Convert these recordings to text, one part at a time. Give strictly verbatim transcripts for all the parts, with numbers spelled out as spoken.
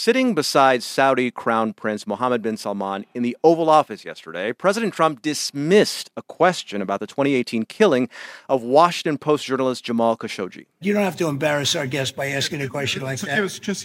sitting beside Saudi Crown Prince Mohammed bin Salman in the Oval Office yesterday, President Trump dismissed a question about the twenty eighteen killing of Washington Post journalist Jamal Khashoggi. You don't have to embarrass our guest by asking a question like that.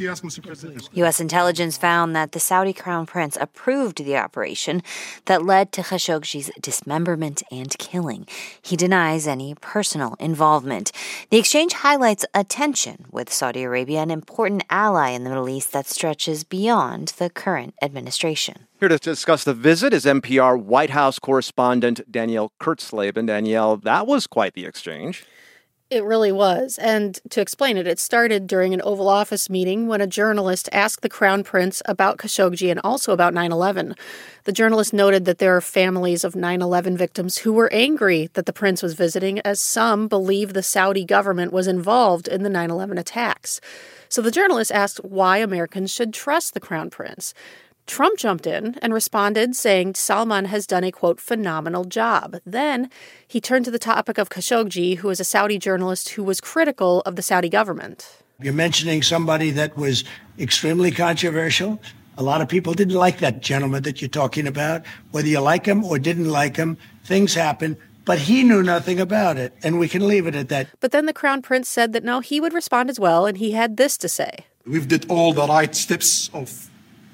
U S intelligence found that the Saudi Crown Prince approved the operation that led to Khashoggi's dismemberment and killing. He denies any personal involvement. The exchange highlights a tension with Saudi Arabia, an important ally in the Middle East that stretches beyond the current administration. Here to discuss the visit is N P R White House correspondent Danielle Kurtzleben. Danielle, that was quite the exchange. It really was. And to explain it, it started during an Oval Office meeting when a journalist asked the Crown Prince about Khashoggi and also about nine eleven. The journalist noted that there are families of nine eleven victims who were angry that the prince was visiting, as some believe the Saudi government was involved in the nine eleven attacks. So the journalist asked why Americans should trust the Crown Prince. Trump jumped in and responded, saying Salman has done a, quote, phenomenal job. Then he turned to the topic of Khashoggi, who is a Saudi journalist who was critical of the Saudi government. You're mentioning somebody that was extremely controversial. A lot of people didn't like that gentleman that you're talking about. Whether you like him or didn't like him, things happen. But he knew nothing about it, and we can leave it at that. But then the Crown Prince said that, no, he would respond as well, and he had this to say. We've did all the right steps of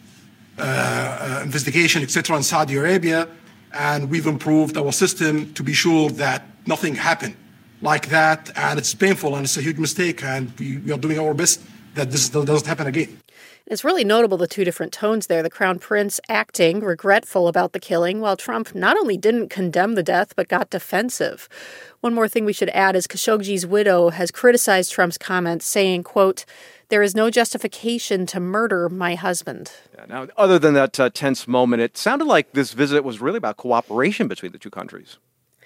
Uh, uh, investigation, et cetera, in Saudi Arabia, and we've improved our system to be sure that nothing happened like that, and it's painful and it's a huge mistake, and we, we are doing our best that this doesn't happen again. It's really notable, the two different tones there. The Crown Prince acting regretful about the killing, while Trump not only didn't condemn the death, but got defensive. One more thing we should add is Khashoggi's widow has criticized Trump's comments, saying, quote, "There is no justification to murder my husband." Yeah, now, other than that uh, tense moment, it sounded like this visit was really about cooperation between the two countries.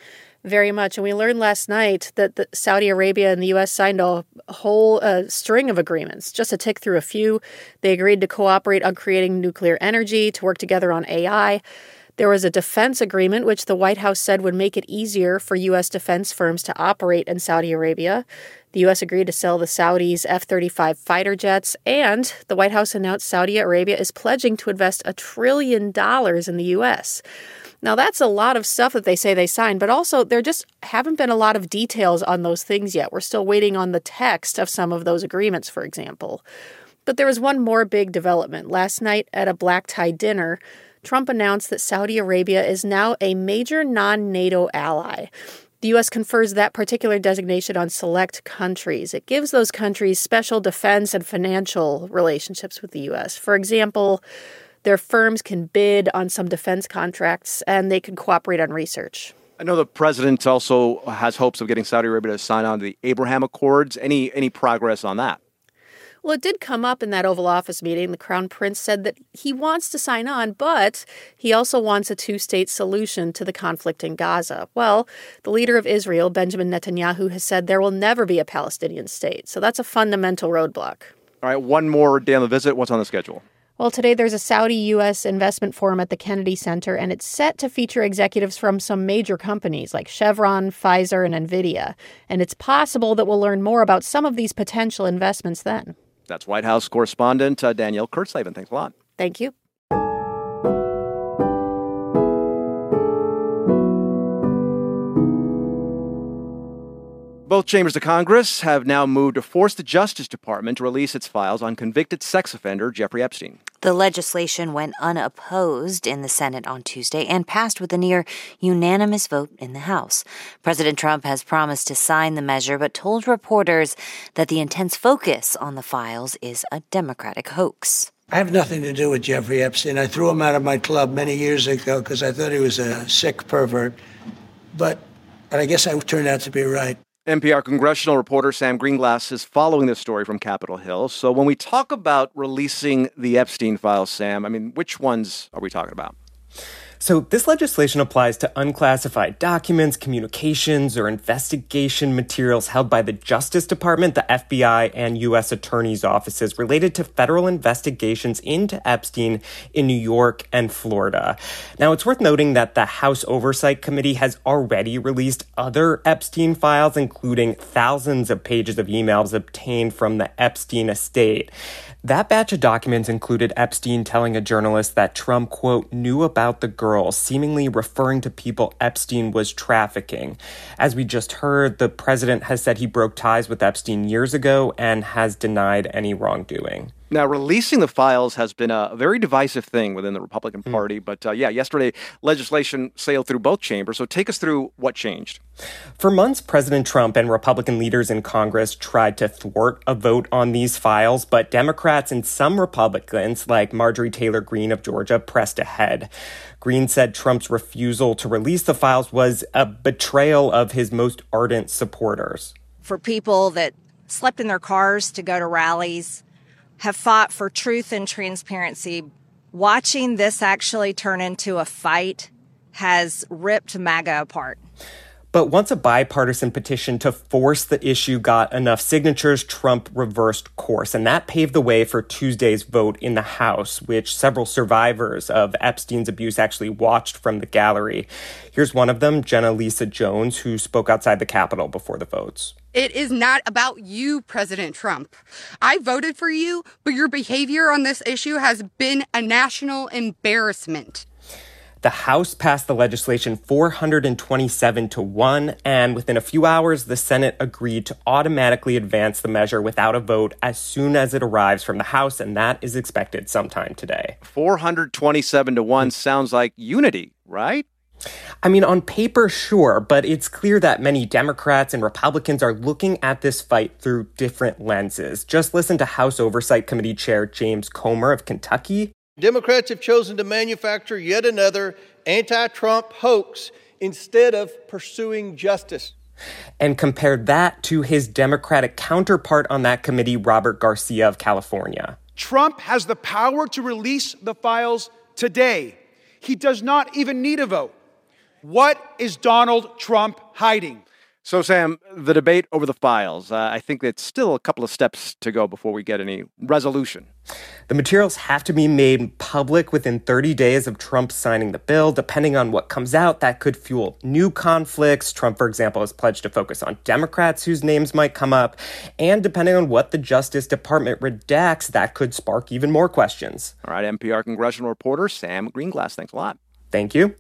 Very much. And we learned last night that the Saudi Arabia and the U S signed a whole uh, string of agreements. Just to tick through a few, they agreed to cooperate on creating nuclear energy, to work together on A I. There was a defense agreement, which the White House said would make it easier for U S defense firms to operate in Saudi Arabia. The U S agreed to sell the Saudis F thirty-five fighter jets, and the White House announced Saudi Arabia is pledging to invest a trillion dollars in the U S. Now, that's a lot of stuff that they say they signed, but also there just haven't been a lot of details on those things yet. We're still waiting on the text of some of those agreements, for example. But there was one more big development. Last night at a black-tie dinner, Trump announced that Saudi Arabia is now a major non-NATO ally. The U S confers that particular designation on select countries. It gives those countries special defense and financial relationships with the U S. For example, their firms can bid on some defense contracts, and they can cooperate on research. I know the president also has hopes of getting Saudi Arabia to sign on to the Abraham Accords. Any any progress on that? Well, it did come up in that Oval Office meeting. The Crown Prince said that he wants to sign on, but he also wants a two-state solution to the conflict in Gaza. Well, the leader of Israel, Benjamin Netanyahu, has said there will never be a Palestinian state. So that's a fundamental roadblock. All right, one more day on the visit. What's on the schedule? Well, today there's a Saudi-U S investment forum at the Kennedy Center, and it's set to feature executives from some major companies like Chevron, Pfizer, and NVIDIA. And it's possible that we'll learn more about some of these potential investments then. That's White House correspondent uh, Danielle Kurtzleben. Thanks a lot. Thank you. Both chambers of Congress have now moved to force the Justice Department to release its files on convicted sex offender Jeffrey Epstein. The legislation went unopposed in the Senate on Tuesday and passed with a near unanimous vote in the House. President Trump has promised to sign the measure, but told reporters that the intense focus on the files is a Democratic hoax. I have nothing to do with Jeffrey Epstein. I threw him out of my club many years ago because I thought he was a sick pervert. But, but I guess I turned out to be right. N P R congressional reporter Sam Greenglass is following this story from Capitol Hill. So when we talk about releasing the Epstein files, Sam, I mean, which ones are we talking about? So this legislation applies to unclassified documents, communications, or investigation materials held by the Justice Department, the F B I, and U S attorneys' offices related to federal investigations into Epstein in New York and Florida. Now, it's worth noting that the House Oversight Committee has already released other Epstein files, including thousands of pages of emails obtained from the Epstein estate. That batch of documents included Epstein telling a journalist that Trump, quote, knew about the girls, seemingly referring to people Epstein was trafficking. As we just heard, the president has said he broke ties with Epstein years ago and has denied any wrongdoing. Now, releasing the files has been a very divisive thing within the Republican Party. Mm. But uh, yeah, yesterday, legislation sailed through both chambers. So take us through what changed. For months, President Trump and Republican leaders in Congress tried to thwart a vote on these files, but Democrats and some Republicans, like Marjorie Taylor Greene of Georgia, pressed ahead. Greene said Trump's refusal to release the files was a betrayal of his most ardent supporters. For people that slept in their cars to go to rallies, have fought for truth and transparency, watching this actually turn into a fight has ripped MAGA apart. But once a bipartisan petition to force the issue got enough signatures, Trump reversed course. And that paved the way for Tuesday's vote in the House, which several survivors of Epstein's abuse actually watched from the gallery. Here's one of them, Jenna Lisa Jones, who spoke outside the Capitol before the votes. It is not about you, President Trump. I voted for you, but your behavior on this issue has been a national embarrassment. The House passed the legislation four hundred twenty-seven to one, and within a few hours, the Senate agreed to automatically advance the measure without a vote as soon as it arrives from the House, and that is expected sometime today. four hundred twenty-seven to one sounds like unity, right? I mean, on paper, sure, but it's clear that many Democrats and Republicans are looking at this fight through different lenses. Just listen to House Oversight Committee Chair James Comer of Kentucky. Democrats have chosen to manufacture yet another anti-Trump hoax instead of pursuing justice. And compared that to his Democratic counterpart on that committee, Robert Garcia of California. Trump has the power to release the files today. He does not even need a vote. What is Donald Trump hiding? So, Sam, the debate over the files, uh, I think it's still a couple of steps to go before we get any resolution. The materials have to be made public within thirty days of Trump signing the bill. Depending on what comes out, that could fuel new conflicts. Trump, for example, has pledged to focus on Democrats whose names might come up. And depending on what the Justice Department redacts, that could spark even more questions. All right, N P R congressional reporter Sam Greenglass, thanks a lot. Thank you.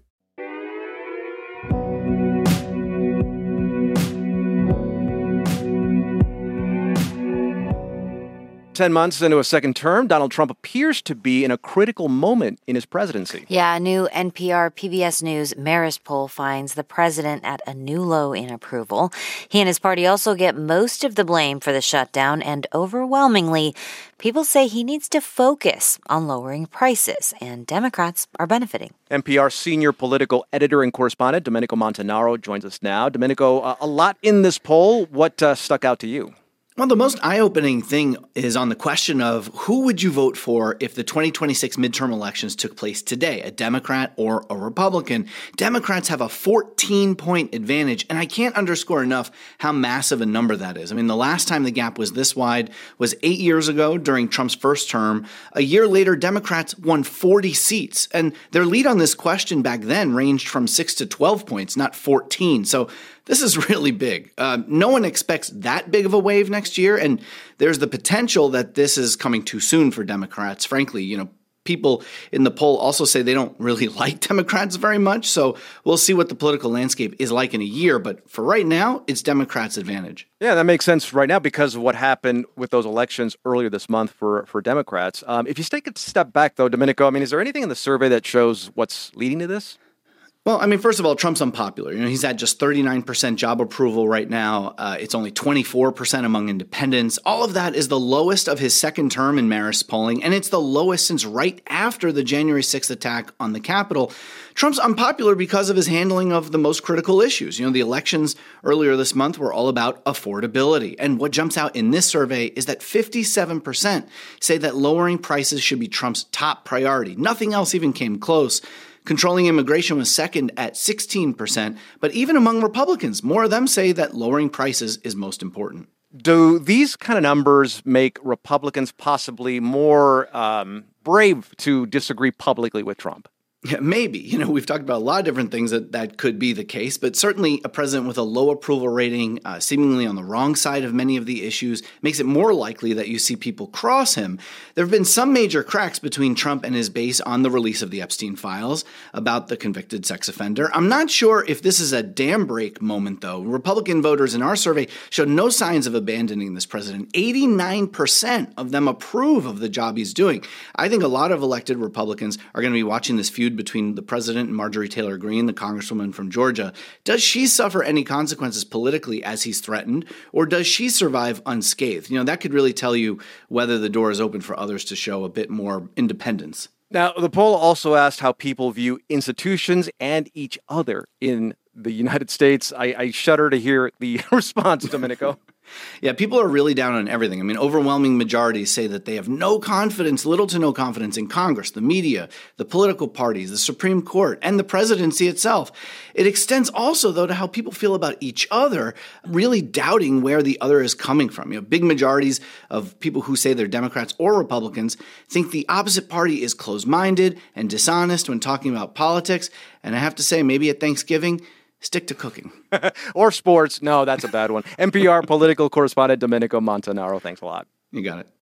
Ten months into a second term, Donald Trump appears to be in a critical moment in his presidency. Yeah, a new N P R P B S News Marist poll finds the president at a new low in approval. He and his party also get most of the blame for the shutdown, and overwhelmingly, people say he needs to focus on lowering prices, and Democrats are benefiting. N P R senior political editor and correspondent Domenico Montanaro joins us now. Domenico, uh, a lot in this poll. What uh, stuck out to you? Well, the most eye-opening thing is on the question of who would you vote for if the twenty twenty-six midterm elections took place today, a Democrat or a Republican. Democrats have a fourteen-point advantage, and I can't underscore enough how massive a number that is. I mean, the last time the gap was this wide was eight years ago during Trump's first term. A year later, Democrats won forty seats, and their lead on this question back then ranged from six to twelve points, not fourteen. So this is really big. Uh, no one expects that big of a wave next year, and there's the potential that this is coming too soon for Democrats. Frankly, you know, people in the poll also say they don't really like Democrats very much, so we'll see what the political landscape is like in a year. But for right now, it's Democrats' advantage. Yeah, that makes sense right now because of what happened with those elections earlier this month for, for Democrats. Um, if you take a step back, though, Domenico, I mean, is there anything in the survey that shows what's leading to this? Well, I mean, first of all, Trump's unpopular. You know, he's at just thirty-nine percent job approval right now. Uh, it's only twenty-four percent among independents. All of that is the lowest of his second term in Marist polling, and it's the lowest since right after the January sixth attack on the Capitol. Trump's unpopular because of his handling of the most critical issues. You know, the elections earlier this month were all about affordability. And what jumps out in this survey is that fifty-seven percent say that lowering prices should be Trump's top priority. Nothing else even came close. Controlling immigration was second at sixteen percent, but even among Republicans, more of them say that lowering prices is most important. Do these kind of numbers make Republicans possibly more um, brave to disagree publicly with Trump? Yeah, maybe. You know, we've talked about a lot of different things that, that could be the case, but certainly a president with a low approval rating, uh, seemingly on the wrong side of many of the issues, makes it more likely that you see people cross him. There have been some major cracks between Trump and his base on the release of the Epstein files about the convicted sex offender. I'm not sure if this is a dam break moment, though. Republican voters in our survey showed no signs of abandoning this president. eighty-nine percent of them approve of the job he's doing. I think a lot of elected Republicans are going to be watching this feud between the president and Marjorie Taylor Greene, the congresswoman from Georgia. Does she suffer any consequences politically as he's threatened, or does she survive unscathed? You know, that could really tell you whether the door is open for others to show a bit more independence. Now, the poll also asked how people view institutions and each other in the United States. I, I shudder to hear the response, Domenico. Yeah, people are really down on everything. I mean, overwhelming majorities say that they have no confidence, little to no confidence in Congress, the media, the political parties, the Supreme Court, and the presidency itself. It extends also, though, to how people feel about each other, really doubting where the other is coming from. You know, big majorities of people who say they're Democrats or Republicans think the opposite party is closed-minded and dishonest when talking about politics. And I have to say, maybe at Thanksgiving, stick to cooking. Or sports. No, that's a bad one. N P R political correspondent Domenico Montanaro. Thanks a lot. You got it.